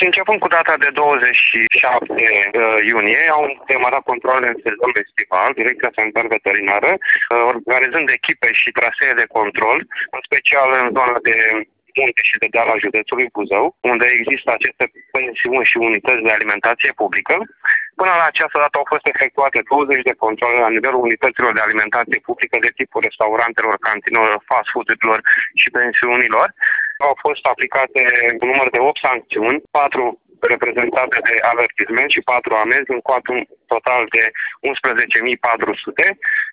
Începând cu data de 27 iunie, au demarat controlele în sezon estival, Direcția Sanitar Veterinară, organizând echipe și trasee de control, în special în zona de munte și de deal al județului Buzău, unde există aceste pensiuni și unități de alimentație publică. Până la această dată au fost efectuate 20 de controle la nivelul unităților de alimentație publică de tipul restaurantelor, cantinelor, fast food-urilor și pensiunilor. Au fost aplicate un număr de 8 sancțiuni, 4 reprezentate de avertisment și 4 amenzi, în total de 11.400.